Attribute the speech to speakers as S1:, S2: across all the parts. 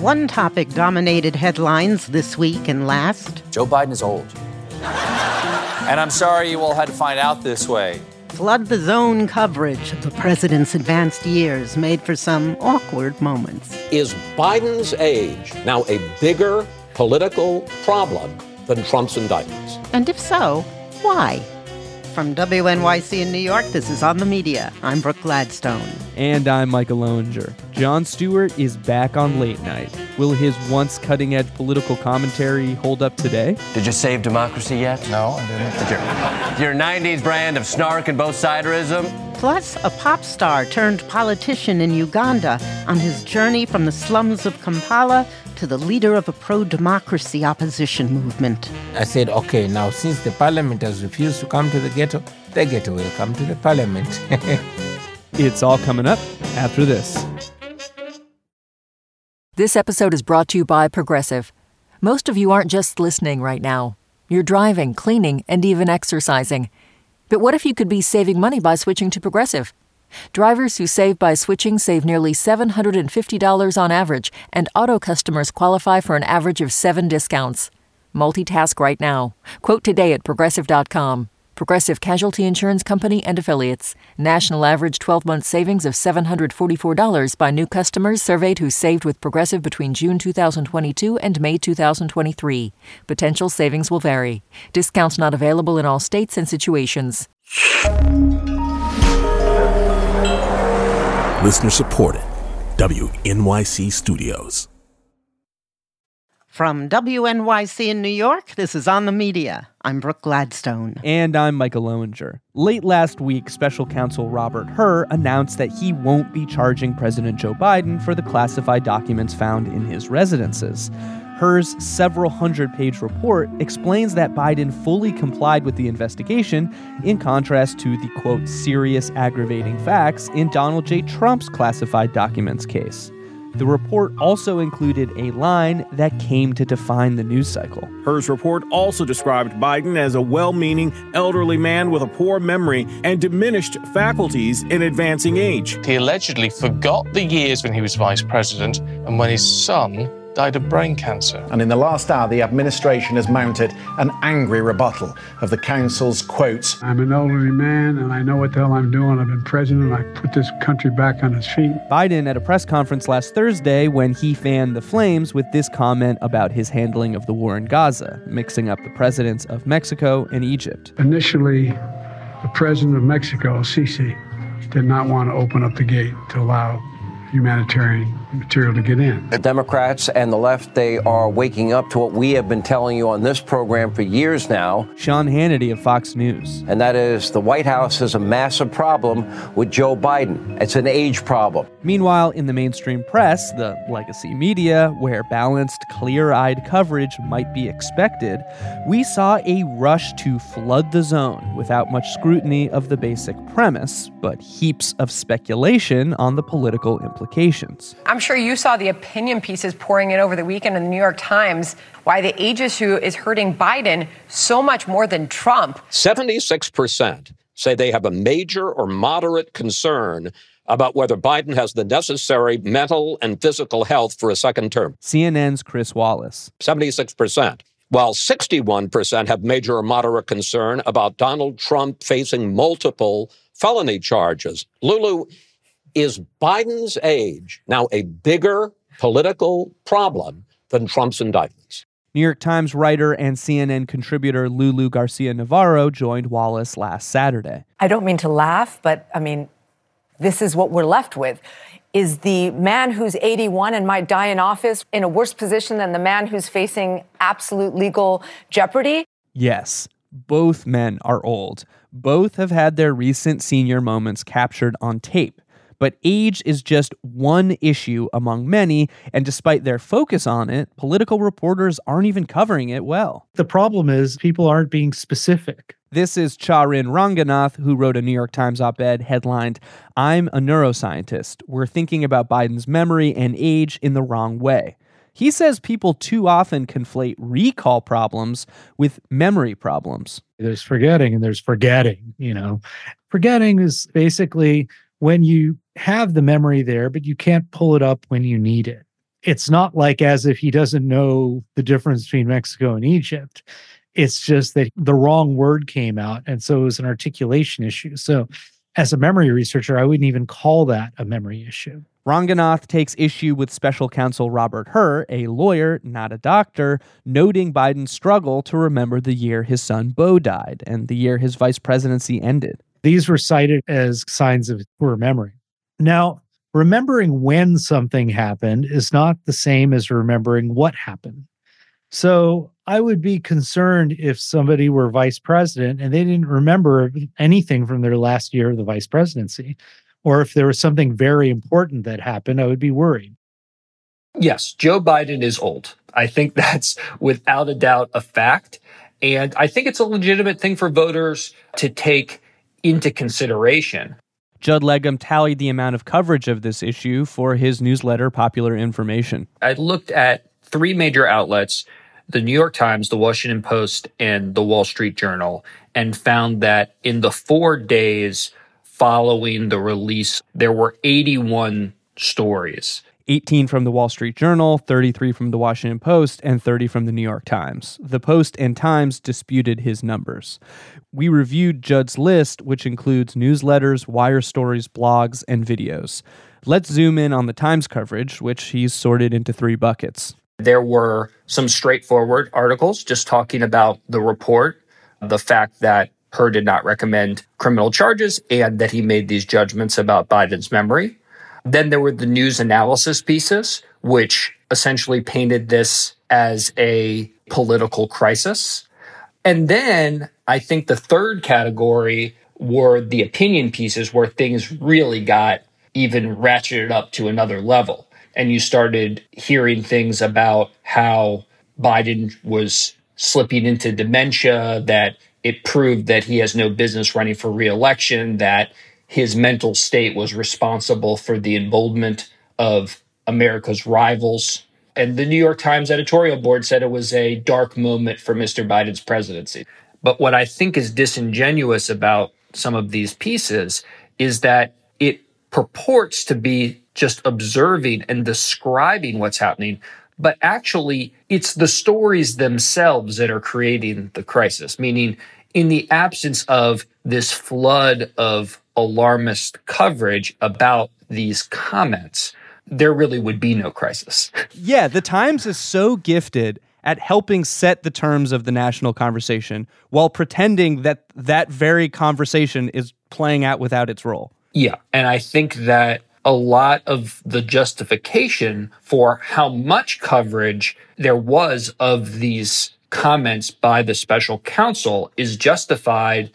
S1: One topic dominated headlines this week and last.
S2: Joe Biden is old. And I'm sorry you all had to find out this way.
S1: Flood the zone coverage of the president's advanced years made for some awkward moments.
S3: Is Biden's age now a bigger political problem than Trump's indictments?
S1: And if so, why? From WNYC in New York, this is On the Media. I'm Brooke Gladstone.
S4: And I'm Michael Lowinger. Jon Stewart is back on late night. Will his once cutting-edge political commentary hold up today?
S5: Did you save democracy yet?
S6: No, I didn't.
S5: Your 90s brand of snark and both-siderism?
S1: Plus, a pop star turned politician in Uganda on his journey from the slums of Kampala to the leader of a pro-democracy opposition movement.
S6: I said, okay, now since the parliament has refused to come to the ghetto will come to the parliament.
S4: It's all coming up after this.
S7: This episode is brought to you by Progressive. Most of you aren't just listening right now. You're driving, cleaning, and even exercising. But what if you could be saving money by switching to Progressive? Drivers who save by switching save nearly $750 on average, and auto customers qualify for an average of 7 discounts. Multitask right now. Quote today at Progressive.com. Progressive Casualty Insurance Company and Affiliates. National average 12-month savings of $744 by new customers surveyed who saved with Progressive between June 2022 and May 2023. Potential savings will vary. Discounts not available in all states and situations.
S8: Listener supported. WNYC Studios.
S1: From WNYC in New York, this is On the Media. I'm Brooke Gladstone.
S4: And I'm Michael Lowinger. Late last week, Special Counsel Robert Hur announced that he won't be charging President Joe Biden for the classified documents found in his residences. Hur's several hundred-page report explains that Biden fully complied with the investigation, in contrast to the, quote, serious aggravating facts in Donald J. Trump's classified documents case. The report also included a line that came to define the news cycle.
S9: Hur's report also described Biden as a well-meaning elderly man with a poor memory and diminished faculties in advancing age.
S10: He allegedly forgot the years when he was vice president and when his son died of brain cancer.
S11: And in the last hour, the administration has mounted an angry rebuttal of the council's quote,
S12: I'm an elderly man and I know what the hell I'm doing. I've been president. I put this country back on its feet.
S4: Biden at a press conference last Thursday when he fanned the flames with this comment about his handling of the war in Gaza, mixing up the presidents of Mexico and Egypt.
S12: Initially, the president of Mexico, Sisi, did not want to open up the gate to allow humanitarian material to get in.
S5: The Democrats and the left, they are waking up to what we have been telling you on this program for years now.
S4: Sean Hannity of Fox News.
S5: And that is the White House has a massive problem with Joe Biden. It's an age problem.
S4: Meanwhile, in the mainstream press, the legacy media, where balanced, clear-eyed coverage might be expected, we saw a rush to flood the zone without much scrutiny of the basic premise, but heaps of speculation on the political implications.
S13: I'm sure you saw the opinion pieces pouring in over the weekend in the New York Times, why the age issue is hurting Biden so much more than Trump.
S3: 76% say they have a major or moderate concern about whether Biden has the necessary mental and physical health for a second term.
S4: CNN's Chris Wallace.
S3: 76%. While 61% have major or moderate concern about Donald Trump facing multiple felony charges. Lulu, is Biden's age now a bigger political problem than Trump's indictments?
S4: New York Times writer and CNN contributor Lulu Garcia-Navarro joined Wallace last Saturday.
S14: I don't mean to laugh, but this is what we're left with. Is the man who's 81 and might die in office in a worse position than the man who's facing absolute legal jeopardy?
S4: Yes, both men are old. Both have had their recent senior moments captured on tape. But age is just one issue among many, and despite their focus on it, political reporters aren't even covering it well.
S15: The problem is people aren't being specific.
S4: This is Charin Ranganath, who wrote a New York Times op-ed headlined, "I'm a neuroscientist. We're thinking about Biden's memory and age in the wrong way." He says people too often conflate recall problems with memory problems.
S15: There's forgetting and there's forgetting, Forgetting is basically when you have the memory there, but you can't pull it up when you need it. it's not like as if he doesn't know the difference between Mexico and Egypt. It's just that the wrong word came out. And so it was an articulation issue. So as a memory researcher, I wouldn't even call that a memory issue.
S4: Ranganath takes issue with special counsel Robert Hur, a lawyer, not a doctor, noting Biden's struggle to remember the year his son Beau died and the year his vice presidency ended.
S15: These were cited as signs of poor memory. Now, remembering when something happened is not the same as remembering what happened. So I would be concerned if somebody were vice president and they didn't remember anything from their last year of the vice presidency. Or if there was something very important that happened, I would be worried.
S16: Yes, Joe Biden is old. I think that's without a doubt a fact. And I think it's a legitimate thing for voters to take into consideration.
S4: Judd Legum tallied the amount of coverage of this issue for his newsletter, Popular Information.
S16: I looked at 3 major outlets, the New York Times, the Washington Post, and the Wall Street Journal, and found that in the 4 days following the release, there were 81 stories.
S4: 18 from the Wall Street Journal, 33 from the Washington Post, and 30 from the New York Times. The Post and Times disputed his numbers. We reviewed Judd's list, which includes newsletters, wire stories, blogs, and videos. Let's zoom in on the Times coverage, which he's sorted into 3 buckets.
S16: There were some straightforward articles just talking about the report, the fact that Hur did not recommend criminal charges, and that he made these judgments about Biden's memory. Then there were the news analysis pieces, which essentially painted this as a political crisis. And then I think the third category were the opinion pieces where things really got even ratcheted up to another level. And you started hearing things about how Biden was slipping into dementia, that it proved that he has no business running for re-election, that his mental state was responsible for the emboldenment of America's rivals. And the New York Times editorial board said it was a dark moment for Mr. Biden's presidency. But what I think is disingenuous about some of these pieces is that it purports to be just observing and describing what's happening, but actually it's the stories themselves that are creating the crisis, meaning in the absence of this flood of alarmist coverage about these comments, there really would be no crisis.
S4: Yeah, the Times is so gifted at helping set the terms of the national conversation while pretending that that very conversation is playing out without its role.
S16: Yeah, and I think that a lot of the justification for how much coverage there was of these comments by the special counsel is justified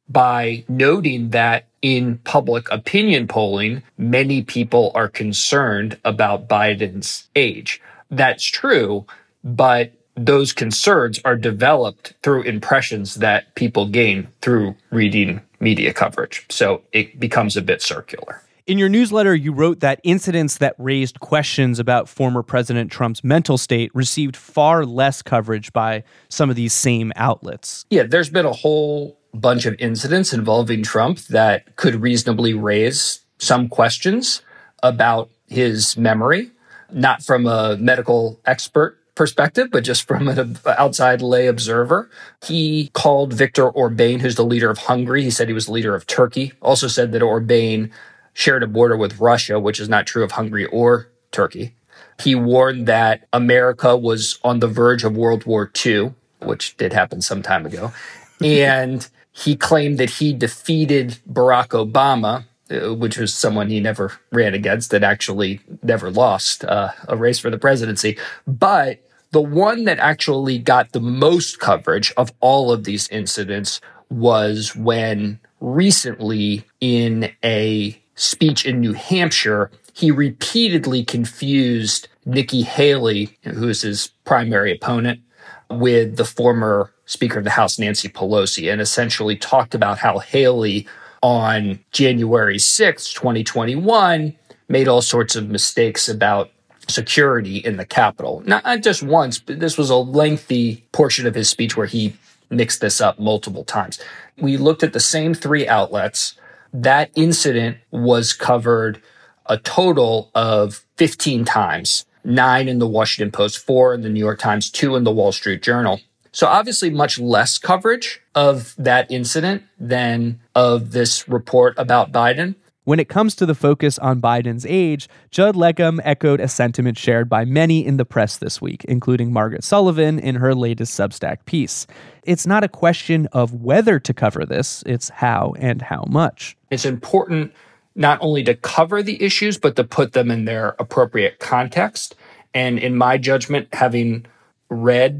S16: by noting that in public opinion polling, many people are concerned about Biden's age. That's true, but those concerns are developed through impressions that people gain through reading media coverage. So it becomes a bit circular.
S4: In your newsletter, you wrote that incidents that raised questions about former President Trump's mental state received far less coverage by some of these same outlets.
S16: Yeah, there's been a whole bunch of incidents involving Trump that could reasonably raise some questions about his memory, not from a medical expert perspective, but just from an outside lay observer. He called Viktor Orban, who's the leader of Hungary. He said he was the leader of Turkey. Also said that Orban shared a border with Russia, which is not true of Hungary or Turkey. He warned that America was on the verge of World War II, which did happen some time ago. And he claimed that he defeated Barack Obama, which was someone he never ran against, that actually never lost a race for the presidency. But the one that actually got the most coverage of all of these incidents was when recently in a speech in New Hampshire, he repeatedly confused Nikki Haley, who is his primary opponent, with the former Speaker of the House, Nancy Pelosi, and essentially talked about how Haley on January 6th, 2021, made all sorts of mistakes about security in the Capitol. Not just once, but this was a lengthy portion of his speech where he mixed this up multiple times. We looked at the same 3 outlets. That incident was covered a total of 15 times 9 in the Washington Post, 4 in the New York Times, 2 in the Wall Street Journal. So obviously much less coverage of that incident than of this report about Biden.
S4: When it comes to the focus on Biden's age, Judd Legum echoed a sentiment shared by many in the press this week, including Margaret Sullivan in her latest Substack piece. It's not a question of whether to cover this, it's how and how much.
S16: It's important not only to cover the issues, but to put them in their appropriate context. And in my judgment, having read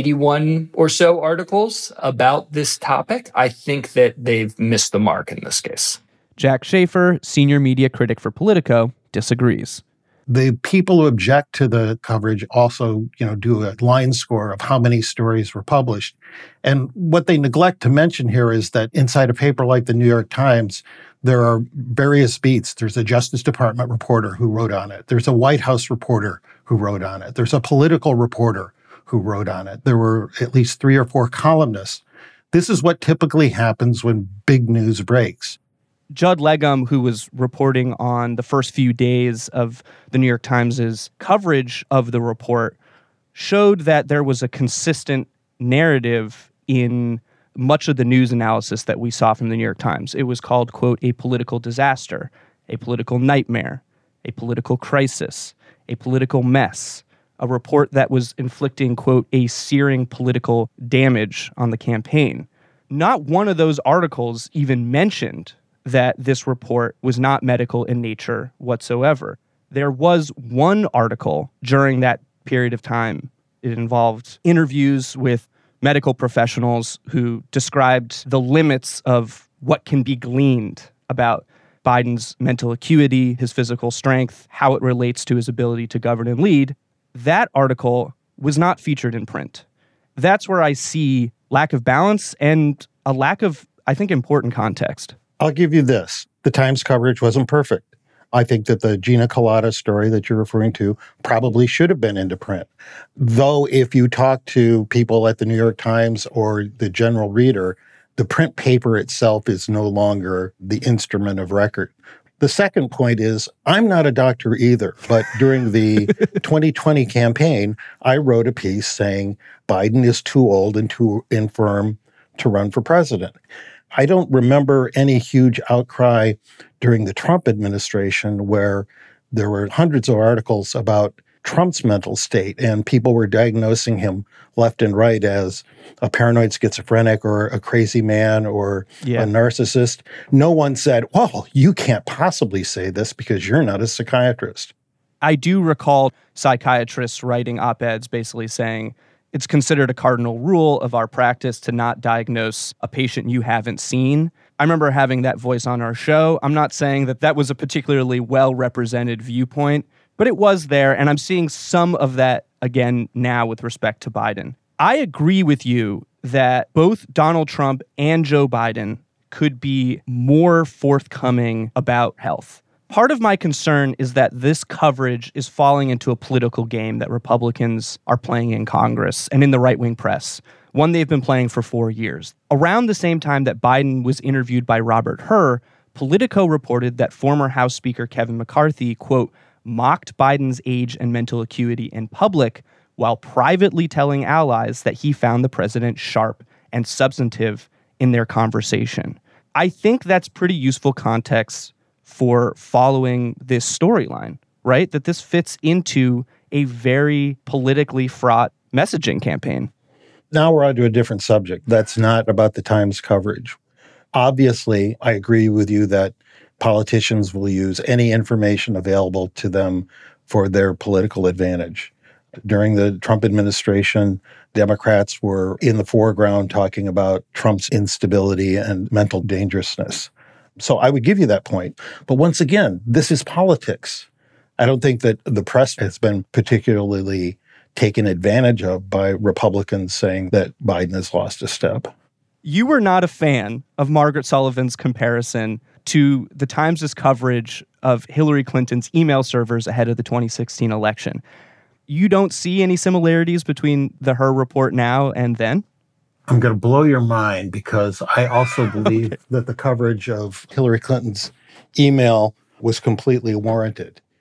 S16: 81 or so articles about this topic, I think that they've missed the mark in this case.
S4: Jack Schafer, senior media critic for Politico, disagrees.
S17: The people who object to the coverage also, do a line score of how many stories were published. And what they neglect to mention here is that inside a paper like the New York Times, there are various beats. There's a Justice Department reporter who wrote on it. There's a White House reporter who wrote on it. There's a political reporter who wrote on it. There were at least 3 or 4 columnists. This is what typically happens when big news breaks.
S4: Judd Legum, who was reporting on the first few days of the New York Times' coverage of the report, showed that there was a consistent narrative in much of the news analysis that we saw from the New York Times. It was called, quote, a political disaster, a political nightmare, a political crisis, a political mess, a report that was inflicting, quote, a searing political damage on the campaign. Not one of those articles even mentioned that this report was not medical in nature whatsoever. There was one article during that period of time. It involved interviews with medical professionals who described the limits of what can be gleaned about Biden's mental acuity, his physical strength, how it relates to his ability to govern and lead. That article was not featured in print. That's where I see lack of balance and a lack of, I think, important context.
S17: I'll give you this. The Times coverage wasn't perfect. I think that the Gina Kolata story that you're referring to probably should have been into print. Though if you talk to people at the New York Times or the general reader, the print paper itself is no longer the instrument of record. The second point is, I'm not a doctor either, but during the 2020 campaign, I wrote a piece saying Biden is too old and too infirm to run for president. I don't remember any huge outcry during the Trump administration where there were hundreds of articles about Trump's mental state and people were diagnosing him left and right as a paranoid schizophrenic or a crazy man or a narcissist. No one said, well, you can't possibly say this because you're not a psychiatrist.
S4: I do recall psychiatrists writing op-eds basically saying, it's considered a cardinal rule of our practice to not diagnose a patient you haven't seen. I remember having that voice on our show. I'm not saying that that was a particularly well-represented viewpoint, but it was there, and I'm seeing some of that again now with respect to Biden. I agree with you that both Donald Trump and Joe Biden could be more forthcoming about health. Part of my concern is that this coverage is falling into a political game that Republicans are playing in Congress and in the right-wing press, one they've been playing for 4 years. Around the same time that Biden was interviewed by Robert Hur, Politico reported that former House Speaker Kevin McCarthy, quote, mocked Biden's age and mental acuity in public while privately telling allies that he found the president sharp and substantive in their conversation. I think that's pretty useful context for following this storyline, right? That this fits into a very politically fraught messaging campaign.
S17: Now we're on to a different subject. That's not about the Times coverage. Obviously, I agree with you that politicians will use any information available to them for their political advantage. During the Trump administration, Democrats were in the foreground talking about Trump's instability and mental dangerousness. So I would give you that point. But once again, this is politics. I don't think that the press has been particularly taken advantage of by Republicans saying that Biden has lost a step.
S4: You were not a fan of Margaret Sullivan's comparison to the Times' coverage of Hillary Clinton's email servers ahead of the 2016 election. You don't see any similarities between the Hur report now and then?
S17: I'm going to blow your mind because I also believe that the coverage of Hillary Clinton's email was completely warranted.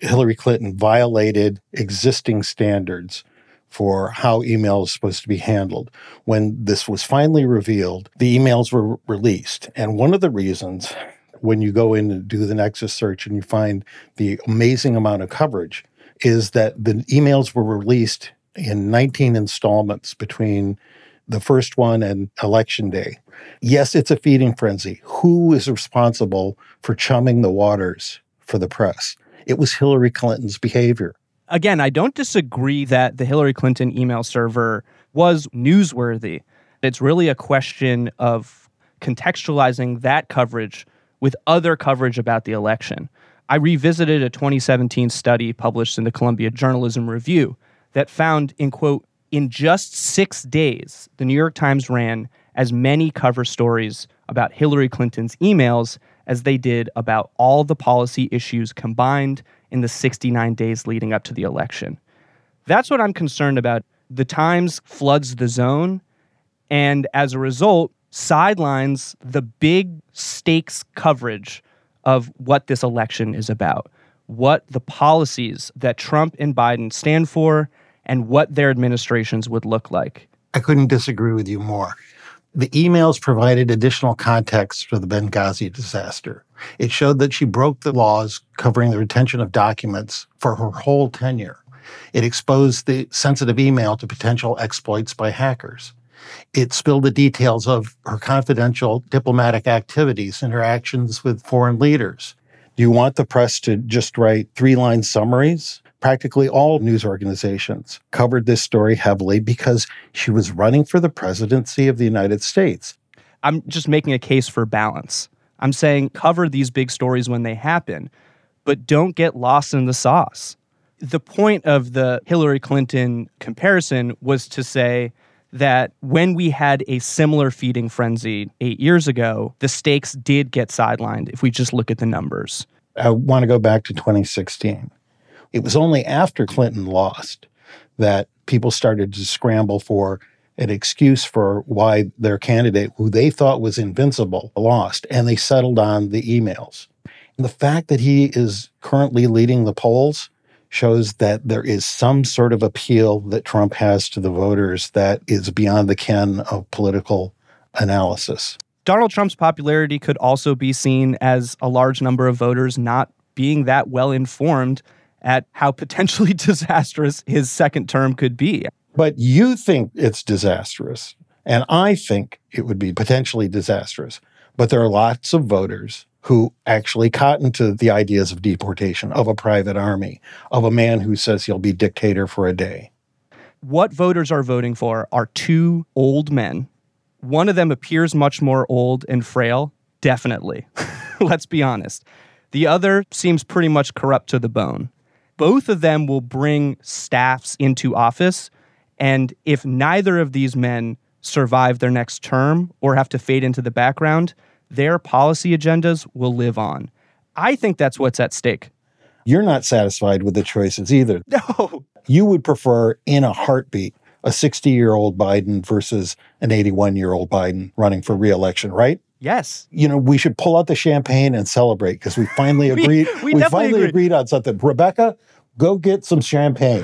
S17: Hillary Clinton violated existing standards for how email is supposed to be handled. When this was finally revealed, the emails were released. And one of the reasons, when you go in and do the Nexus search and you find the amazing amount of coverage, is that the emails were released in 19 installments between the first one and Election Day. Yes, it's a feeding frenzy. Who is responsible for chumming the waters for the press? It was Hillary Clinton's behavior.
S4: Again, I don't disagree that the Hillary Clinton email server was newsworthy. It's really a question of contextualizing that coverage with other coverage about the election. I revisited a 2017 study published in the Columbia Journalism Review that found, in quote, in just 6 days, the New York Times ran as many cover stories about Hillary Clinton's emails as they did about all the policy issues combined in the 69 days leading up to the election. That's what I'm concerned about. The Times floods the zone, and as a result, sidelines the big stakes coverage of what this election is about, what the policies that Trump and Biden stand for, and what their administrations would look like.
S17: I couldn't disagree with you more. The emails provided additional context for the Benghazi disaster. It showed that she broke the laws covering the retention of documents for her whole tenure. It exposed the sensitive email to potential exploits by hackers. It spilled the details of her confidential diplomatic activities, interactions with foreign leaders. Do you want the press to just write 3-line summaries? Practically all news organizations covered this story heavily because she was running for the presidency of the United States.
S4: I'm just making a case for balance. I'm saying cover these big stories when they happen, but don't get lost in the sauce. The point of the Hillary Clinton comparison was to say that when we had a similar feeding frenzy 8 years ago, the stakes did get sidelined if we just look at the numbers.
S17: I want to go back to 2016. It was only after Clinton lost that people started to scramble for an excuse for why their candidate, who they thought was invincible, lost, and they settled on the emails. And the fact that he is currently leading the polls shows that there is some sort of appeal that Trump has to the voters that is beyond the ken of political analysis.
S4: Donald Trump's popularity could also be seen as a large number of voters not being that well informed at how potentially disastrous his second term could be.
S17: But you think it's disastrous, and I think it would be potentially disastrous. But there are lots of voters who actually cotton to the ideas of deportation, of a private army, of a man who says he'll be dictator for a day.
S4: What voters are voting for are two old men. One of them appears much more old and frail, definitely. Let's be honest. The other seems pretty much corrupt to the bone. Both of them will bring staffs into office, and if neither of these men survive their next term or have to fade into the background, their policy agendas will live on. I think that's what's at stake.
S17: You're not satisfied with the choices either.
S4: No.
S17: You would prefer, in a heartbeat, a 60-year-old Biden versus an 81-year-old Biden running for re-election, right?
S4: Yes.
S17: You know, we should pull out the champagne and celebrate because we finally agreed. we finally agreed on something. Rebecca, go get some champagne.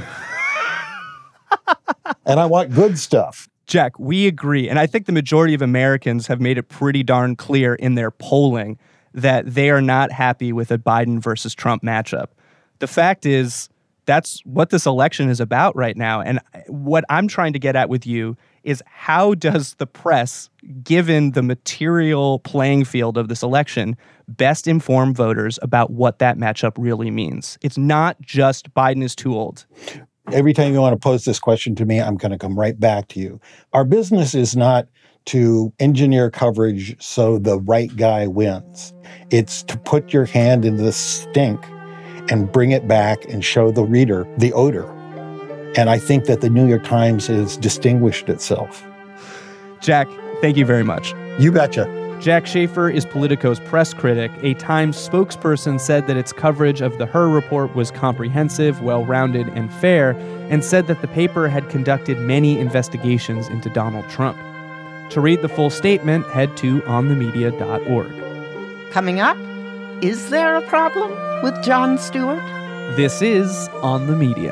S17: And I want good stuff.
S4: Jack, we agree. And I think the majority of Americans have made it pretty darn clear in their polling that they are not happy with a Biden versus Trump matchup. The fact is, that's what this election is about right now. And what I'm trying to get at with you is how does the press, given the material playing field of this election, best inform voters about what that matchup really means? It's not just Biden is too old.
S17: Every time you want to pose this question to me, I'm going to come right back to you. Our business is not to engineer coverage so the right guy wins. It's to put your hand in the stink and bring it back and show the reader the odor. And I think that the New York Times has distinguished itself.
S4: Jack, thank you very much.
S17: You betcha.
S4: Jack Schafer is Politico's press critic. A Times spokesperson said that its coverage of the Hur report was comprehensive, well-rounded, and fair, and said that the paper had conducted many investigations into Donald Trump. To read the full statement, head to onthemedia.org.
S1: Coming up, is there a problem with Jon Stewart?
S4: This is On the Media.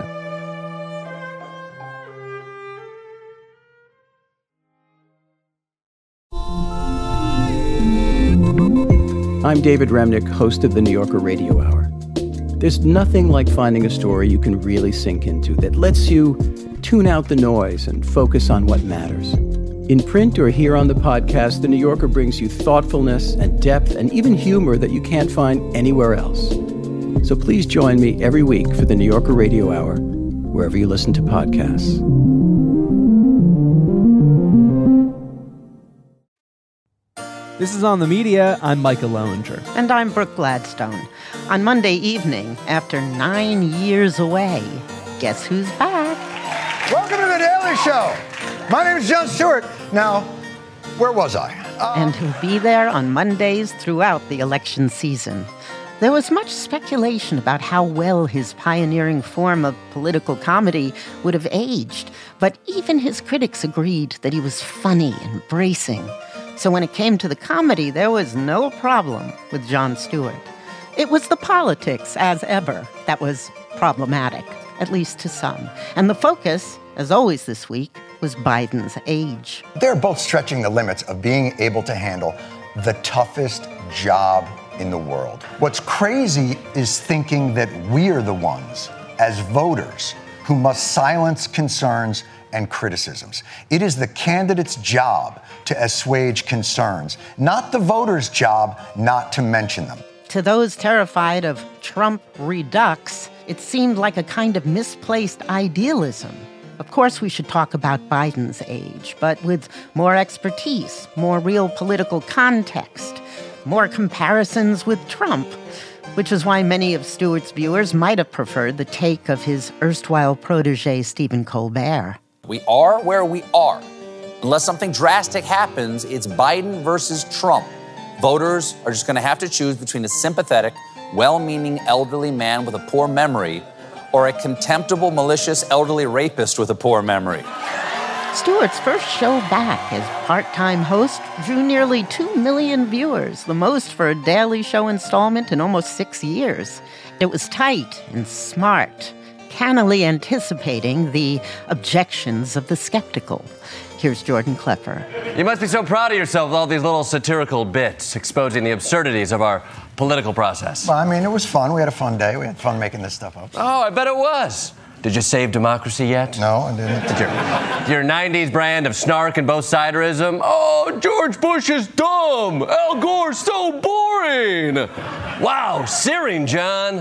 S18: I'm David Remnick, host of the New Yorker Radio Hour. There's nothing like finding a story you can really sink into that lets you tune out the noise and focus on what matters. In print or here on the podcast, The New Yorker brings you thoughtfulness and depth and even humor that you can't find anywhere else. So please join me every week for the New Yorker Radio Hour, wherever you listen to podcasts.
S4: This is On the Media. I'm Micah Lowinger.
S1: And I'm Brooke Gladstone. On Monday evening, after 9 years away, guess who's back?
S19: Welcome to The Daily Show. My name is Jon Stewart. Now, where was I?
S1: And he'll be there on Mondays throughout the election season. There was much speculation about how well his pioneering form of political comedy would have aged, but even his critics agreed that he was funny and bracing. So when it came to the comedy, there was no problem with Jon Stewart. It was the politics, as ever, that was problematic, at least to some. And the focus, as always this week, was Biden's age.
S19: They're both stretching the limits of being able to handle the toughest job in the world. What's crazy is thinking that we're the ones, as voters, who must silence concerns and criticisms. It is the candidate's job to assuage concerns, not the voter's job not to mention them.
S1: To those terrified of Trump redux, it seemed like a kind of misplaced idealism. Of course, we should talk about Biden's age, but with more expertise, more real political context, more comparisons with Trump, which is why many of Stewart's viewers might have preferred the take of his erstwhile protege, Stephen Colbert.
S2: We are where we are. Unless something drastic happens, it's Biden versus Trump. Voters are just going to have to choose between a sympathetic, well-meaning elderly man with a poor memory or a contemptible, malicious elderly rapist with a poor memory.
S1: Stewart's first show back as part-time host drew nearly 2 million viewers, the most for a Daily Show installment in almost 6 years. It was tight and smart, cannily anticipating the objections of the skeptical. Here's Jordan Klepper.
S20: You must be so proud of yourself with all these little satirical bits exposing the absurdities of our political process.
S19: Well, I mean, it was fun. We had a fun day. We had fun making this stuff up.
S20: Oh, I bet it was. Did you save democracy yet?
S19: No, I didn't.
S20: Your 90s brand of snark and both-siderism? Oh, George Bush is dumb. Al Gore's so boring. Wow, searing, John.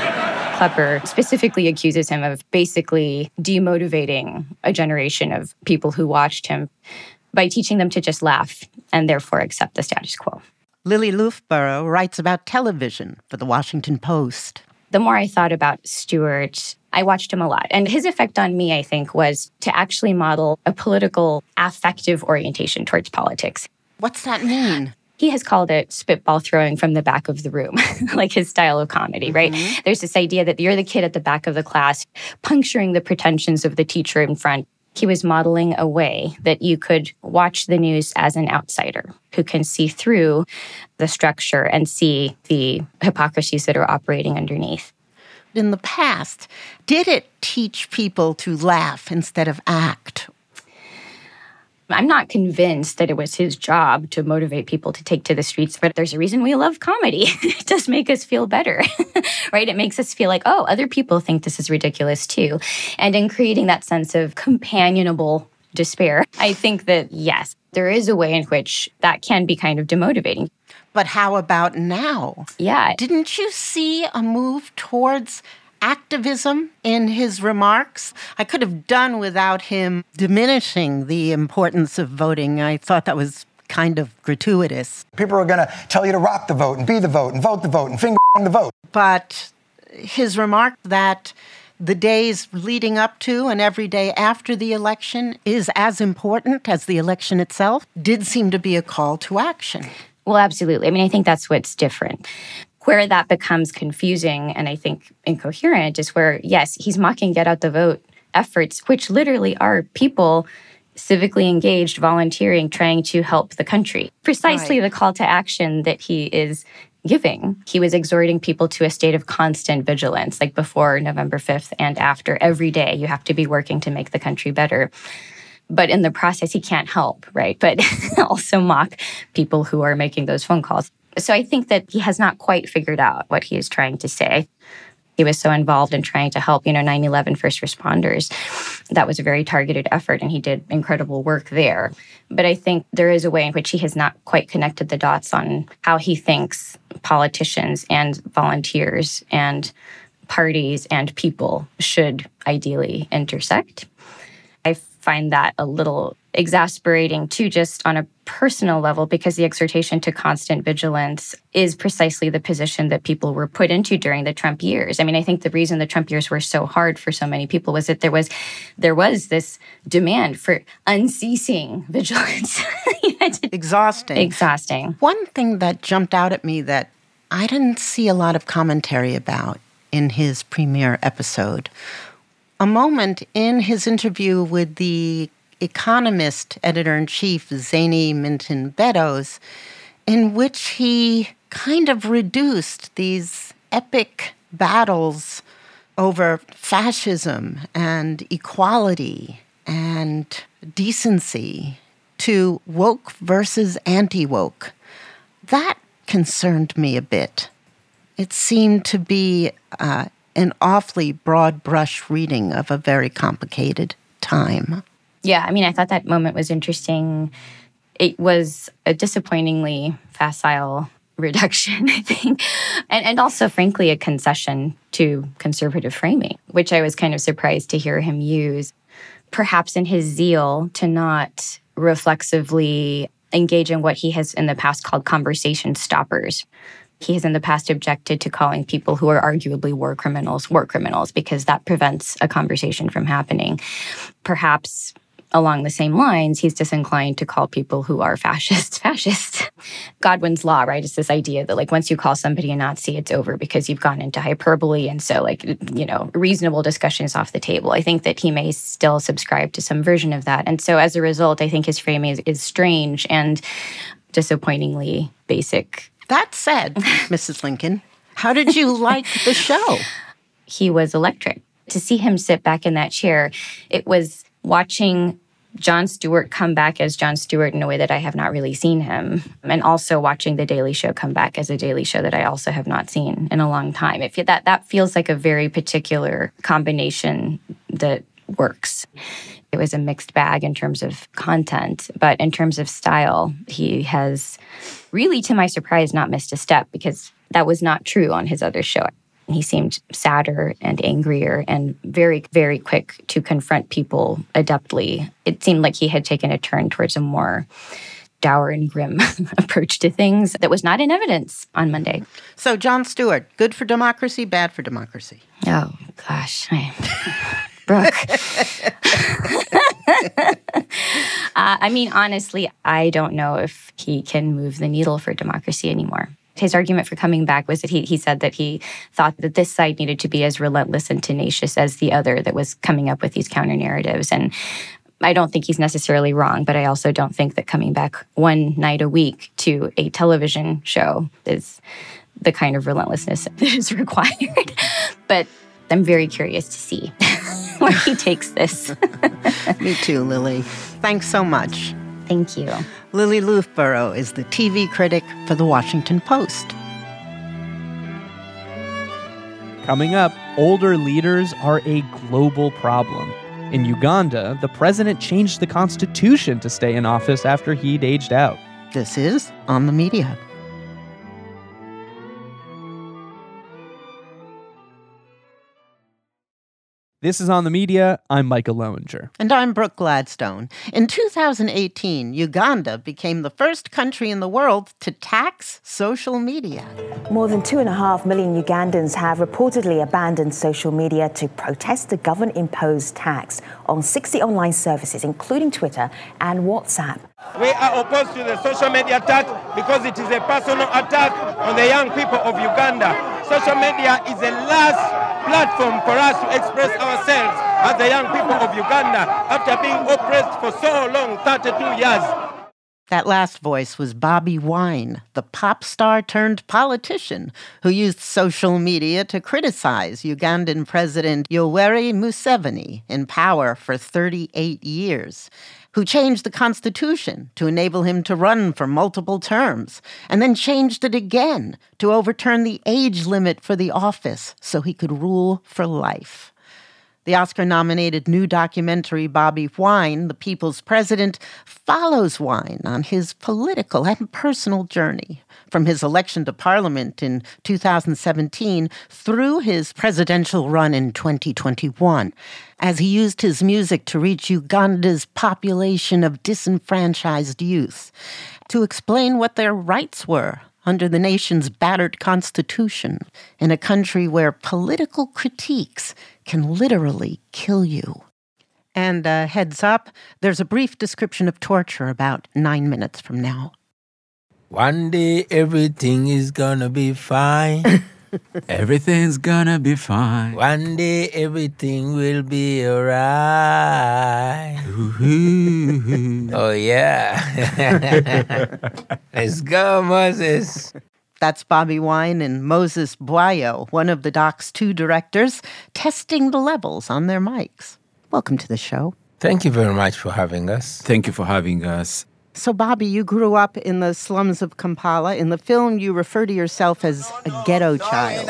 S21: Klepper specifically accuses him of basically demotivating a generation of people who watched him by teaching them to just laugh and therefore accept the status quo.
S1: Lily Loughborough writes about television for The Washington Post.
S21: The more I thought about Stewart, I watched him a lot. And his effect on me, I think, was to actually model a political affective orientation towards politics.
S1: What's that mean?
S21: He has called it spitball throwing from the back of the room, like his style of comedy, right? Mm-hmm. There's this idea that you're the kid at the back of the class, puncturing the pretensions of the teacher in front. He was modeling a way that you could watch the news as an outsider who can see through the structure and see the hypocrisies that are operating underneath.
S1: In the past, did it teach people to laugh instead of act?
S21: I'm not convinced that it was his job to motivate people to take to the streets, but there's a reason we love comedy. It does make us feel better, right? It makes us feel like, oh, other people think this is ridiculous too. And in creating that sense of companionable despair, I think that, yes, there is a way in which that can be kind of demotivating.
S1: But how about now?
S21: Yeah.
S1: Didn't you see a move towards activism in his remarks? I could have done without him diminishing the importance of voting. I thought that was kind of gratuitous.
S19: People are going to tell you to rock the vote and be the vote and vote the vote and finger the vote.
S1: But his remark that the days leading up to and every day after the election is as important as the election itself did seem to be a call to action.
S21: Well, absolutely. I mean, I think that's what's different. Where that becomes confusing and I think incoherent is where, yes, he's mocking get out the vote efforts, which literally are people civically engaged, volunteering, trying to help the country. Precisely the call to action that he is giving. He was exhorting people to a state of constant vigilance, like before November 5th and after. Every day, you have to be working to make the country better. But in the process, he can't help, right? But also mock people who are making those phone calls. So I think that he has not quite figured out what he is trying to say. He was so involved in trying to help, 9/11 first responders. That was a very targeted effort, and he did incredible work there. But I think there is a way in which he has not quite connected the dots on how he thinks politicians and volunteers and parties and people should ideally intersect. I find that a little exasperating, too, just on a personal level, because the exhortation to constant vigilance is precisely the position that people were put into during the Trump years. I mean, I think the reason the Trump years were so hard for so many people was that there was this demand for unceasing vigilance.
S1: Exhausting. One thing that jumped out at me that I didn't see a lot of commentary about in his premiere episode, a moment in his interview with the Economist editor-in-chief, Zaini Minton Beddoes, in which he kind of reduced these epic battles over fascism and equality and decency to woke versus anti-woke. That concerned me a bit. It seemed to be an awfully broad brush reading of a very complicated time.
S21: Yeah, I mean, I thought that moment was interesting. It was a disappointingly facile reduction, I think, and also, frankly, a concession to conservative framing, which I was kind of surprised to hear him use, perhaps in his zeal to not reflexively engage in what he has in the past called conversation stoppers. He has in the past objected to calling people who are arguably war criminals, because that prevents a conversation from happening. Perhaps along the same lines, he's disinclined to call people who are fascist. Godwin's law, right? It's this idea that, once you call somebody a Nazi, it's over because you've gone into hyperbole. And so, reasonable discussion is off the table. I think that he may still subscribe to some version of that. And so as a result, I think his framing is strange and disappointingly basic.
S1: That said, Mrs. Lincoln, how did you like the show?
S21: He was electric. To see him sit back in that chair, it was watching Jon Stewart come back as Jon Stewart in a way that I have not really seen him, and also watching The Daily Show come back as a Daily Show that I also have not seen in a long time. That feels like a very particular combination that works. It was a mixed bag in terms of content, but in terms of style, he has really, to my surprise, not missed a step, because that was not true on his other show. He seemed sadder and angrier and very, very quick to confront people adeptly. It seemed like he had taken a turn towards a more dour and grim approach to things that was not in evidence on Monday.
S1: So, Jon Stewart, good for democracy, bad for democracy?
S21: Oh, gosh. Brooke. I mean, honestly, I don't know if he can move the needle for democracy anymore. His argument for coming back was that he said that he thought that this side needed to be as relentless and tenacious as the other that was coming up with these counter-narratives. And I don't think he's necessarily wrong, but I also don't think that coming back one night a week to a television show is the kind of relentlessness that is required. But I'm very curious to see where he takes this.
S1: Me too, Lily. Thanks so much.
S21: Thank you.
S1: Lily Loughborough is the TV critic for The Washington Post.
S4: Coming up, older leaders are a global problem. In Uganda, the president changed the constitution to stay in office after he'd aged out.
S1: This is On the Media.
S4: This is On the Media. I'm Micah Lowinger.
S1: And I'm Brooke Gladstone. In 2018, Uganda became the first country in the world to tax social media.
S6: More than 2.5 million Ugandans have reportedly abandoned social media to protest the government-imposed tax on 60 online services, including Twitter and WhatsApp.
S22: We are opposed to the social media tax because it is a personal attack on the young people of Uganda. Social media is the last platform for us to express ourselves as the young people of Uganda after being oppressed for so long, 32 years.
S1: That last voice was Bobi Wine, the pop star turned politician who used social media to criticize Ugandan President Yoweri Museveni in power for 38 years, who changed the constitution to enable him to run for multiple terms, and then changed it again to overturn the age limit for the office so he could rule for life. The Oscar-nominated new documentary Bobi Wine, The People's President, follows Wine on his political and personal journey, from his election to Parliament in 2017 through his presidential run in 2021, as he used his music to reach Uganda's population of disenfranchised youth, to explain what their rights were under the nation's battered constitution in a country where political critiques can literally kill you. And heads up, there's a brief description of torture about 9 minutes from now.
S7: One day everything is gonna be fine. Everything's gonna be fine. One day everything will be alright. Oh yeah. Let's go, Moses.
S1: That's Bobi Wine and Moses Bwayo, one of the doc's 2 directors, testing the levels on their mics. Welcome to the show.
S7: Thank you very much for having us. Thank you for having us.
S1: So, Bobi, you grew up in the slums of Kampala. In the film, you refer to yourself as a ghetto child.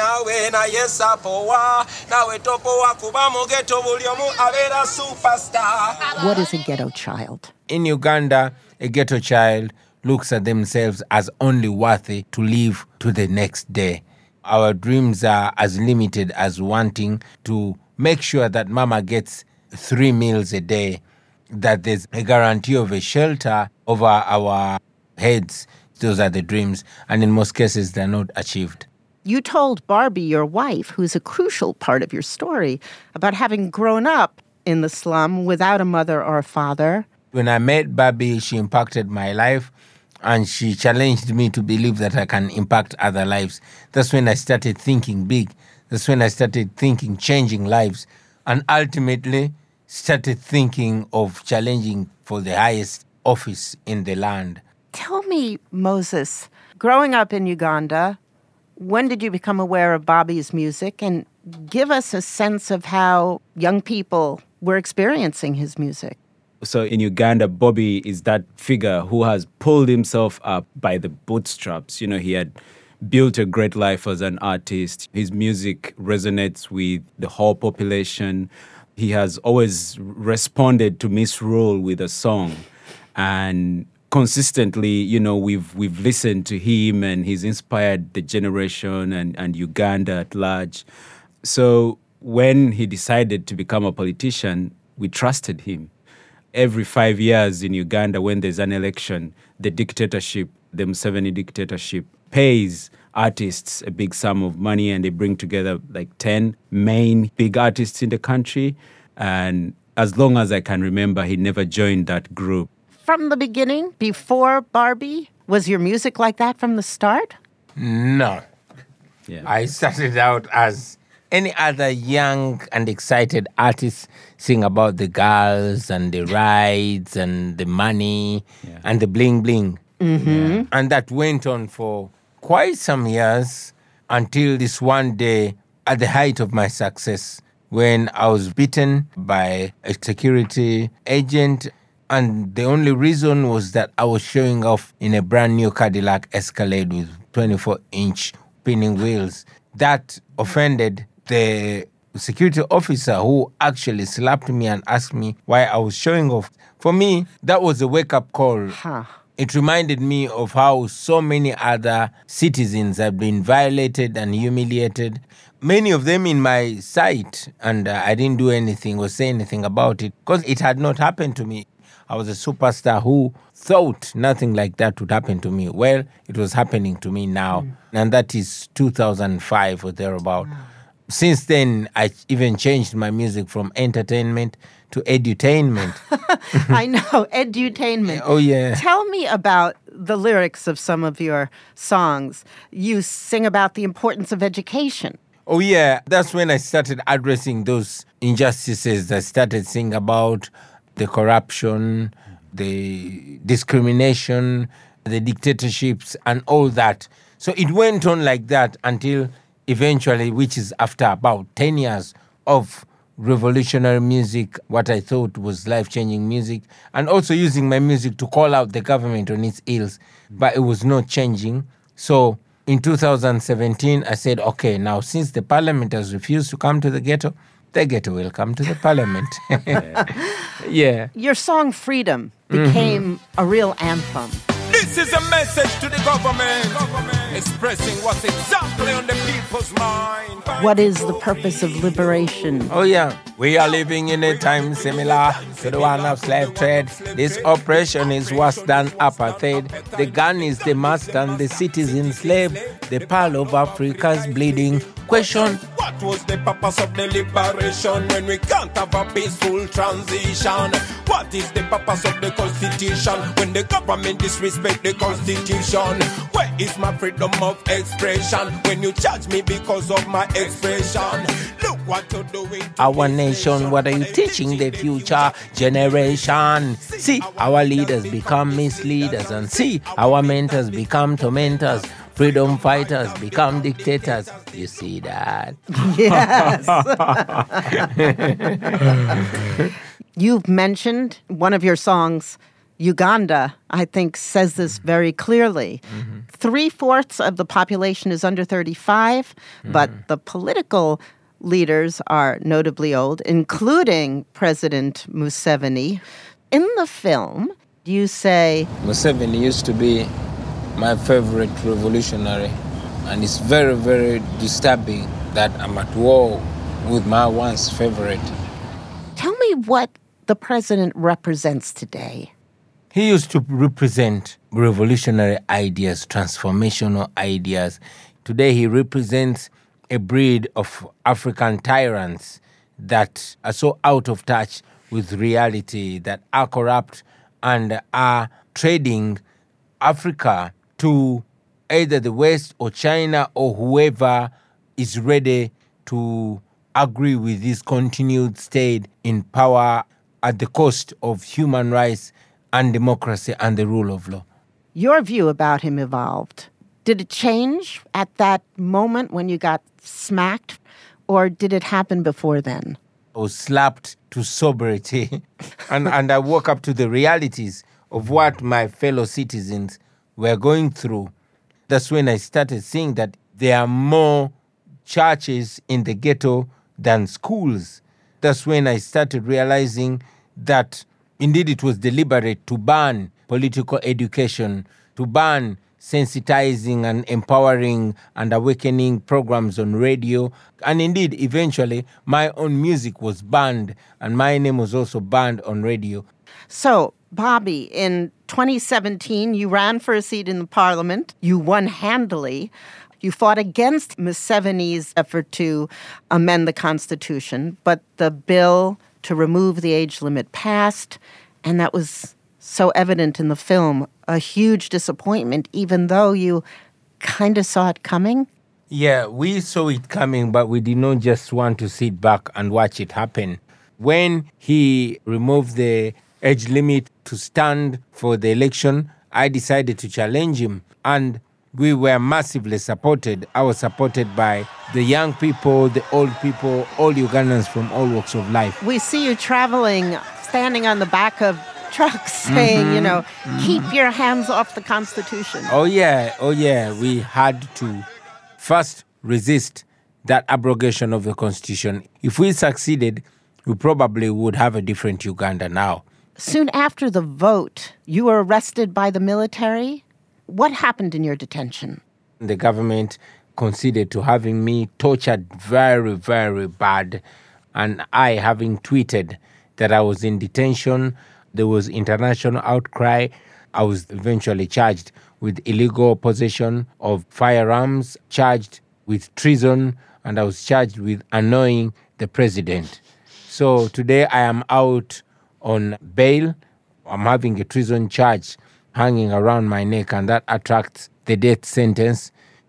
S1: What is a ghetto child?
S7: In Uganda, a ghetto child looks at themselves as only worthy to live to the next day. Our dreams are as limited as wanting to make sure that mama gets 3 meals a day, that there's a guarantee of a shelter over our heads. Those are the dreams, and in most cases, they're not achieved.
S1: You told Barbie, your wife, who's a crucial part of your story, about having grown up in the slum without a mother or a father.
S7: When I met Barbie, she impacted my life, and she challenged me to believe that I can impact other lives. That's when I started thinking big. That's when I started thinking changing lives, and ultimately started thinking of challenging for the highest office in the land.
S1: Tell me, Moses, growing up in Uganda, when did you become aware of Bobby's music? And give us a sense of how young people were experiencing his music.
S8: So in Uganda, Bobby is that figure who has pulled himself up by the bootstraps. You know, he had built a great life as an artist. His music resonates with the whole population. He has always responded to misrule with a song. And consistently, you know, we've listened to him, and he's inspired the generation and Uganda at large. So when he decided to become a politician, we trusted him. Every 5 years in Uganda, when there's an election, the dictatorship, the Museveni dictatorship, pays artists a big sum of money, and they bring together like 10 main big artists in the country. And as long as I can remember, he never joined that group.
S1: From the beginning, before Barbie, was your music like that from the start?
S7: No.
S8: Yeah.
S7: I started out as any other young and excited artist, sing about the girls and the rides and the money and the bling bling.
S1: Mm-hmm.
S7: Yeah. And that went on for quite some years until this one day at the height of my success, when I was beaten by a security agent. And the only reason was that I was showing off in a brand new Cadillac Escalade with 24-inch spinning wheels. That offended the security officer, who actually slapped me and asked me why I was showing off. For me, that was a wake-up call.
S1: Huh.
S7: It reminded me of how so many other citizens have been violated and humiliated, many of them in my sight, and I didn't do anything or say anything about it because it had not happened to me. I was a superstar who thought nothing like that would happen to me. Well, it was happening to me now, and that is 2005 or thereabout. Since then, I even changed my music from entertainment to edutainment.
S1: I know, edutainment.
S7: Oh, yeah.
S1: Tell me about the lyrics of some of your songs. You sing about the importance of education.
S7: Oh, yeah. That's when I started addressing those injustices. I started singing about the corruption the discrimination, the dictatorships, and all that. So it went on like that until eventually, which is after about 10 years of revolutionary music, what I thought was life-changing music, and also using my music to call out the government on its ills, but it was not changing. So in 2017, I said, okay, now since the parliament has refused to come to the ghetto will come to the parliament. Yeah.
S1: Your song Freedom became a real anthem.
S22: This is a message to the government, expressing what's exactly on the people's mind.
S1: What is the purpose of liberation?
S7: Oh, yeah. We are living in a time similar to the one of slave trade. This oppression is worse than apartheid. The gun is the master and the citizen slave. The pearl of Africa's bleeding. Question:
S22: what was the purpose of the liberation when we can't have a peaceful transition? What is the purpose of the Constitution when the government disrespect the Constitution? Where is my freedom of expression when you charge me because of my expression? Look what you're doing.
S7: Our nation, what are you teaching the future generation? See, our leaders become misleaders, and see, our mentors become tormentors. Freedom fighters become dictators. You see that?
S1: Yes. You've mentioned one of your songs, Uganda, I think says this very clearly. 3/4 of the population is under 35, but the political leaders are notably old, including President Museveni. In the film, you say,
S7: Museveni used to be my favorite revolutionary, and it's very, very disturbing that I'm at war with my once favorite.
S1: Tell me what the president represents today.
S7: He used to represent revolutionary ideas, transformational ideas. Today he represents a breed of African tyrants that are so out of touch with reality, that are corrupt and are trading Africa to either the West or China or whoever is ready to agree with this continued stay in power at the cost of human rights and democracy and the rule of law.
S1: Your view about him evolved. Did it change at that moment when you got smacked, or did it happen before then?
S7: I was slapped to sobriety, and I woke up to the realities of what my fellow citizens were going through. That's when I started seeing that there are more churches in the ghetto than schools. That's when I started realizing that indeed it was deliberate to ban political education, to ban sensitizing and empowering and awakening programs on radio. And indeed, eventually, my own music was banned, and my name was also banned on radio.
S1: So, Bobby, in 2017, you ran for a seat in the parliament. You won handily. You fought against Museveni's effort to amend the Constitution, but the bill to remove the age limit passed, and that was so evident in the film, a huge disappointment, even though you kind of saw it coming?
S7: Yeah, we saw it coming, but we did not just want to sit back and watch it happen. When he removed the age limit to stand for the election, I decided to challenge him, and we were massively supported. I was supported by the young people, the old people, all Ugandans from all walks of life.
S1: We see you traveling, standing on the back of trucks saying, keep your hands off the Constitution.
S7: Oh, yeah. We had to first resist that abrogation of the Constitution. If we succeeded, we probably would have a different Uganda now.
S1: Soon after the vote, you were arrested by the military. What happened in your detention?
S7: The government conceded to having me tortured very, very bad. And I, having tweeted that I was in detention, there was international outcry. I was eventually charged with illegal possession of firearms, charged with treason, and I was charged with annoying the president. So today I am out on bail. I'm having a treason charge hanging around my neck, and that attracts the death sentence.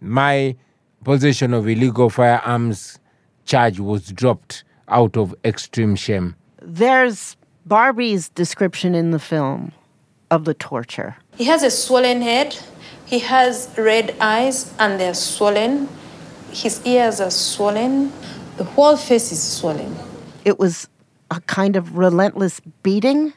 S7: My possession of illegal firearms charge was dropped out of extreme shame.
S1: There's Barbie's description in the film. of the torture.
S9: He has a swollen head. He has red eyes and they're swollen. His ears are swollen. The whole face is swollen.
S1: It was a kind of relentless beating?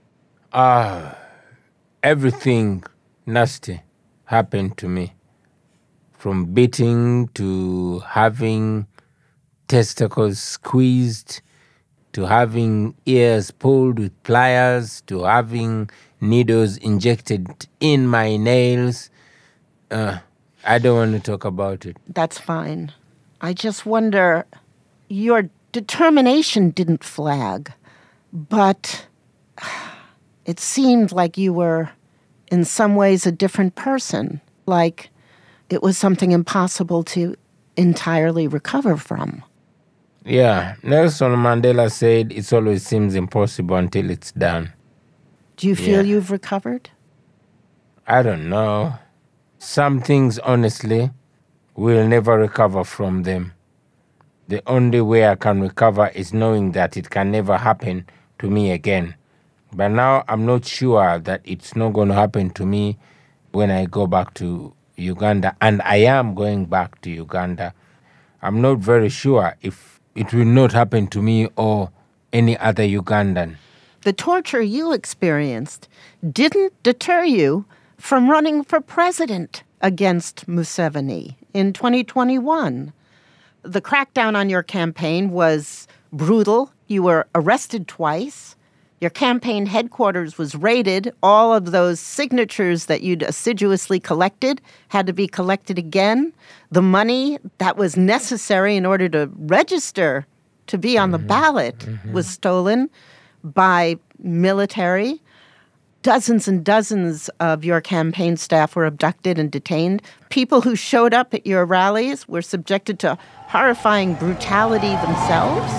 S7: Everything nasty happened to me. From beating to having testicles squeezed, to having ears pulled with pliers, to having needles injected in my nails. I don't want to talk about it.
S1: That's fine. I just wonder, your determination didn't flag, but it seemed like you were, in some ways, a different person, like it was something impossible to entirely recover from.
S7: Yeah, Nelson Mandela said it always seems impossible until it's done.
S1: Do you feel you've recovered?
S7: I don't know. Some things, honestly, we'll never recover from them. The only way I can recover is knowing that it can never happen to me again. But now I'm not sure that it's not going to happen to me when I go back to Uganda. And I am going back to Uganda. I'm not very sure if it will not happen to me or any other Ugandan.
S1: The torture you experienced didn't deter you from running for president against Museveni in 2021. The crackdown on your campaign was brutal. You were arrested twice. Your campaign headquarters was raided. All of those signatures that you'd assiduously collected had to be collected again. The money that was necessary in order to register to be on the ballot was stolen by military. Dozens and dozens of your campaign staff were abducted and detained. People who showed up at your rallies were subjected to horrifying brutality themselves.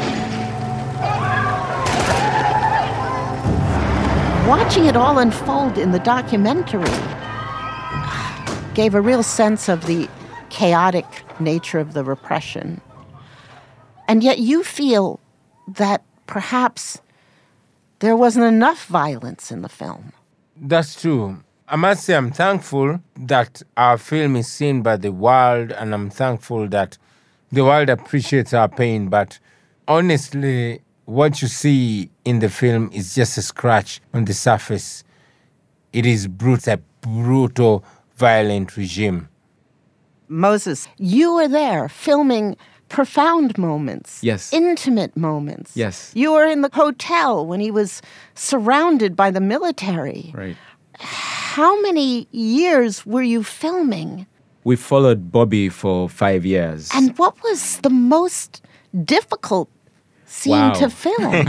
S1: Watching it all unfold in the documentary gave a real sense of the chaotic nature of the repression. And yet you feel that perhaps there wasn't enough violence in the film.
S7: That's true. I must say I'm thankful that our film is seen by the world, and I'm thankful that the world appreciates our pain. But honestly, what you see in the film is just a scratch on the surface. It is a brutal, violent regime.
S1: Moses, you were there filming profound moments.
S8: Yes.
S1: Intimate moments.
S8: Yes.
S1: You were in the hotel when he was surrounded by the military.
S8: Right.
S1: How many years were you filming?
S8: We followed Bobby for 5 years.
S1: And what was the most difficult scene to film?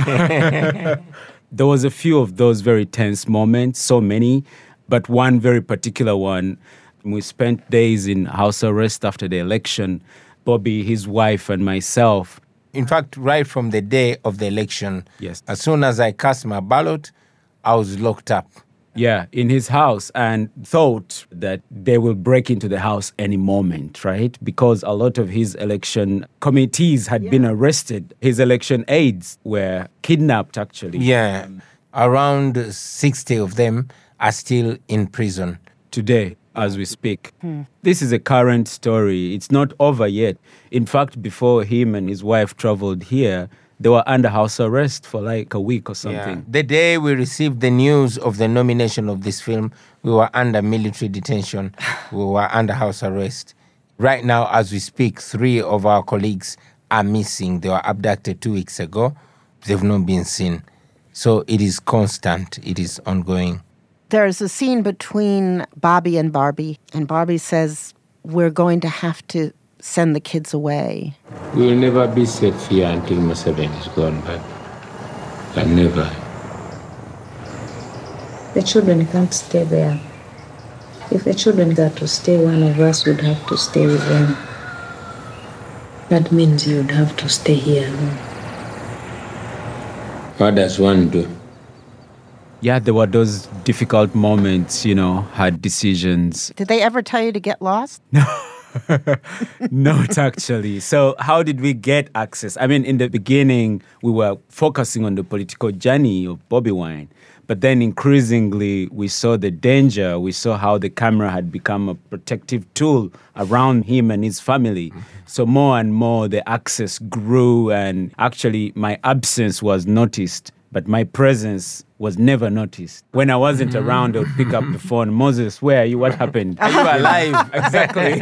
S8: There was a few of those very tense moments, so many, but one very particular one. We spent days in house arrest after the election. Bobby, his wife, and myself.
S7: In fact, right from the day of the election,
S8: yes,
S7: as soon as I cast my ballot, I was locked up.
S8: Yeah, in his house, and thought that they will break into the house any moment, right? Because a lot of his election committees had been arrested. His election aides were kidnapped, actually.
S7: Yeah, around 60 of them are still in prison.
S8: Today, as we speak. This is a current story. It's not over yet. In fact, before him and his wife traveled here, they were under house arrest for like a week or something.
S7: Yeah. The day we received the news of the nomination of this film, we were under military detention. We were under house arrest. Right now, as we speak, 3 of our colleagues are missing. They were abducted 2 weeks ago. They've not been seen. So it is constant. It is ongoing.
S1: There's a scene between Bobby and Barbie says, we're going to have to send the kids away.
S10: We will never be safe here until Museveni is gone back. And never.
S9: The children can't stay there. If the children are to stay, one of us would have to stay with them. That means you'd have to stay here alone.
S10: What does one do?
S8: Yeah, there were those difficult moments, hard decisions.
S1: Did they ever tell you to get lost?
S8: Not actually. So how did we get access? I mean, in the beginning, we were focusing on the political journey of Bobi Wine. But then increasingly, we saw the danger. We saw how the camera had become a protective tool around him and his family. So more and more, the access grew. And actually, my absence was noticed, but my presence was never noticed. When I wasn't around, I would pick up the phone. Moses, where are you? What happened?
S7: Are you alive?
S8: Exactly.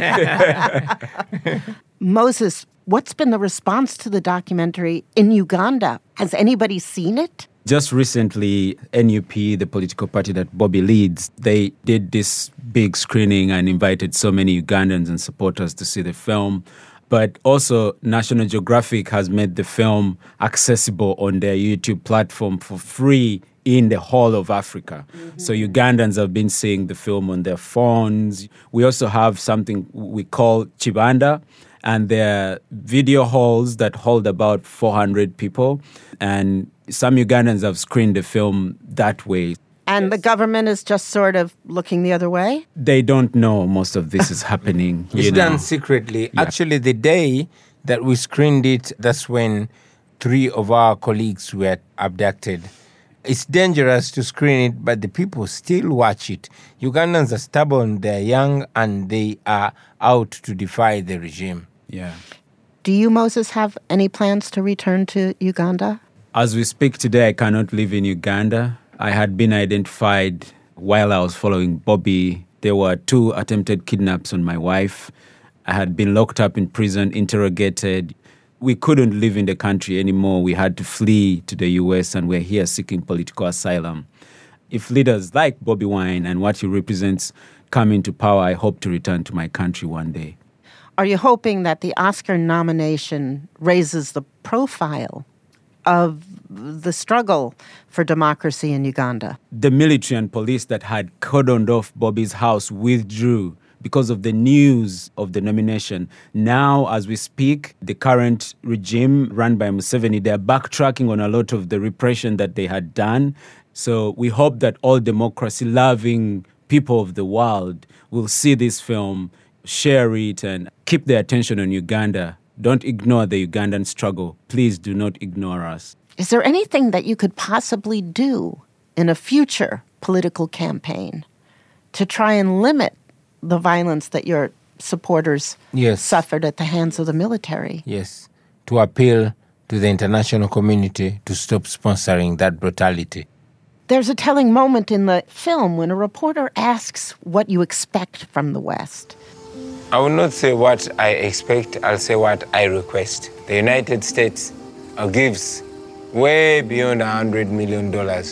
S1: Moses, what's been the response to the documentary in Uganda? Has anybody seen it?
S8: Just recently, NUP, the political party that Bobby leads, they did this big screening and invited so many Ugandans and supporters to see the film. But also, National Geographic has made the film accessible on their YouTube platform for free in the whole of Africa. Mm-hmm. So Ugandans have been seeing the film on their phones. We also have something we call Chibanda, and they're video halls that hold about 400 people. And some Ugandans have screened the film that way.
S1: And the government is just sort of looking the other way?
S8: They don't know most of this is happening.
S7: It's done secretly. Yeah. Actually, the day that we screened it, that's when 3 of our colleagues were abducted. It's dangerous to screen it, but the people still watch it. Ugandans are stubborn, they're young, and they are out to defy the regime.
S8: Yeah.
S1: Do you, Moses, have any plans to return to Uganda?
S8: As we speak today, I cannot live in Uganda. I had been identified while I was following Bobby. There were 2 attempted kidnaps on my wife. I had been locked up in prison, interrogated. We couldn't live in the country anymore. We had to flee to the US, and we're here seeking political asylum. If leaders like Bobi Wine and what he represents come into power, I hope to return to my country one day.
S1: Are you hoping that the Oscar nomination raises the profile of the struggle for democracy in Uganda?
S8: The military and police that had cordoned off Bobby's house withdrew because of the news of the nomination. Now, as we speak, the current regime run by Museveni, they're backtracking on a lot of the repression that they had done. So we hope that all democracy-loving people of the world will see this film, share it, and keep their attention on Uganda. Don't ignore the Ugandan struggle. Please do not ignore us.
S1: Is there anything that you could possibly do in a future political campaign to try and limit the violence that your supporters suffered at the hands of the military?
S7: Yes, to appeal to the international community to stop sponsoring that brutality.
S1: There's a telling moment in the film when a reporter asks what you expect from the West.
S7: I will not say what I expect, I'll say what I request. The United States gives way beyond $100 million,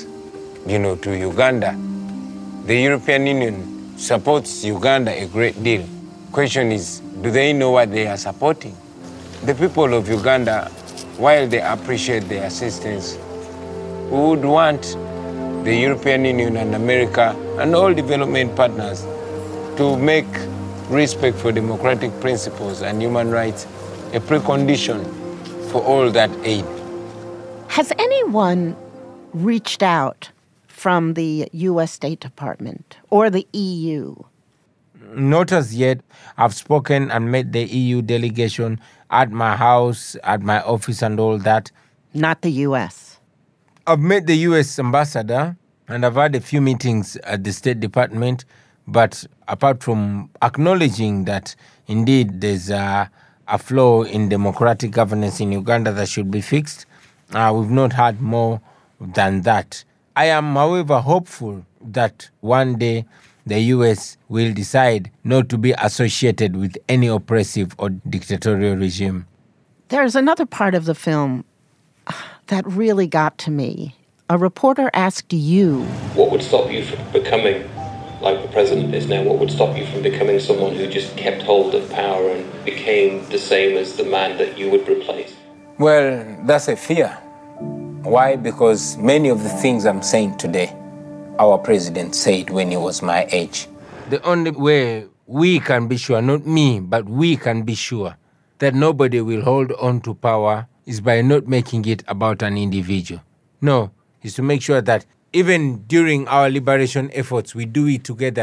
S7: to Uganda. The European Union supports Uganda a great deal. Question is, do they know what they are supporting? The people of Uganda, while they appreciate the assistance, would want the European Union and America and all development partners to make respect for democratic principles and human rights a precondition for all that aid.
S1: Has anyone reached out from the U.S. State Department or the EU?
S7: Not as yet. I've spoken and met the EU delegation at my house, at my office and all that.
S1: Not the U.S.?
S7: I've met the U.S. ambassador and I've had a few meetings at the State Department. But apart from acknowledging that indeed there's a flaw in democratic governance in Uganda that should be fixed, we've not had more than that. I am, however, hopeful that one day the U.S. will decide not to be associated with any oppressive or dictatorial regime.
S1: There's another part of the film that really got to me. A reporter asked you,
S10: what would stop you from becoming like the president is now? What would stop you from becoming someone who just kept hold of power and became the same as the man that you would replace?
S7: Well, that's a fear. Why? Because many of the things I'm saying today, our president said when he was my age. The only way we can be sure, not me, but we can be sure that nobody will hold on to power is by not making it about an individual. No, is to make sure that even during our liberation efforts, we do it together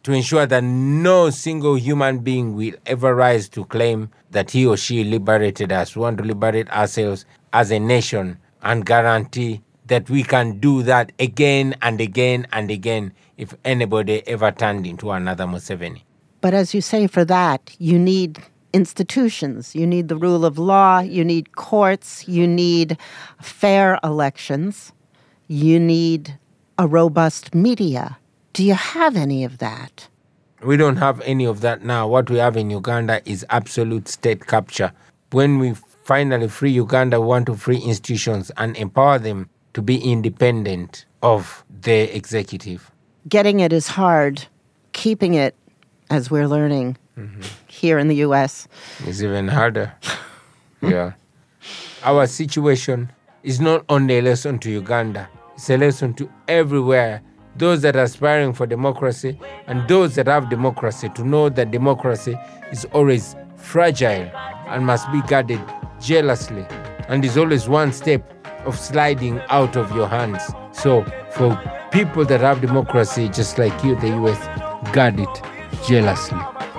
S7: to ensure that no single human being will ever rise to claim that he or she liberated us. We want to liberate ourselves as a nation and guarantee that we can do that again and again and again if anybody ever turned into another Museveni.
S1: But as you say, for that, you need institutions. You need the rule of law. You need courts. You need fair elections. You need a robust media. Do you have any of that?
S7: We don't have any of that now. What we have in Uganda is absolute state capture. When we finally free Uganda, we want to free institutions and empower them to be independent of the executive.
S1: Getting it is hard. Keeping it, as we're learning here in the U.S.,
S7: is even harder. Yeah. Our situation is not only a lesson to Uganda, it's a lesson to everywhere. Those that are aspiring for democracy and those that have democracy, to know that democracy is always fragile and must be guarded jealously and is always one step of sliding out of your hands. So for people that have democracy, just like you, the U.S., guard it jealously.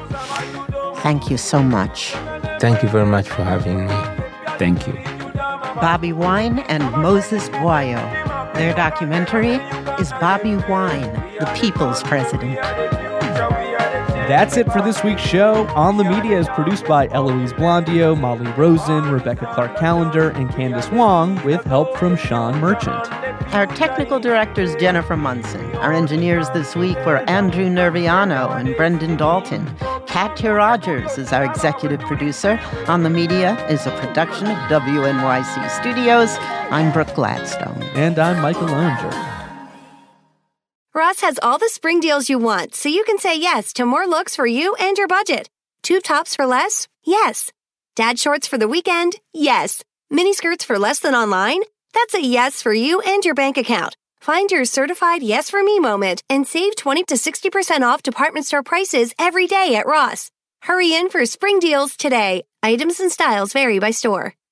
S1: Thank you so much.
S7: Thank you very much for having me.
S8: Thank you.
S1: Bobi Wine and Moses Bwayo. Their documentary is Bobi Wine, the People's President.
S4: That's it for this week's show. On the Media is produced by Eloise Blondio, Molly Rosen, Rebecca Clark-Callender, and Candace Wong, with help from Sean Merchant.
S1: Our technical director is Jennifer Munson. Our engineers this week were Andrew Nerviano and Brendan Dalton. Katya Rogers is our executive producer. On the Media is a production of WNYC Studios. I'm Brooke Gladstone.
S4: And I'm Michael Onger.
S11: Ross has all the spring deals you want, so you can say yes to more looks for you and your budget. Tube tops for less? Yes. Dad shorts for the weekend? Yes. Mini skirts for less than online? That's a yes for you and your bank account. Find your certified yes for me moment and save 20 to 60% off department store prices every day at Ross. Hurry in for spring deals today. Items and styles vary by store.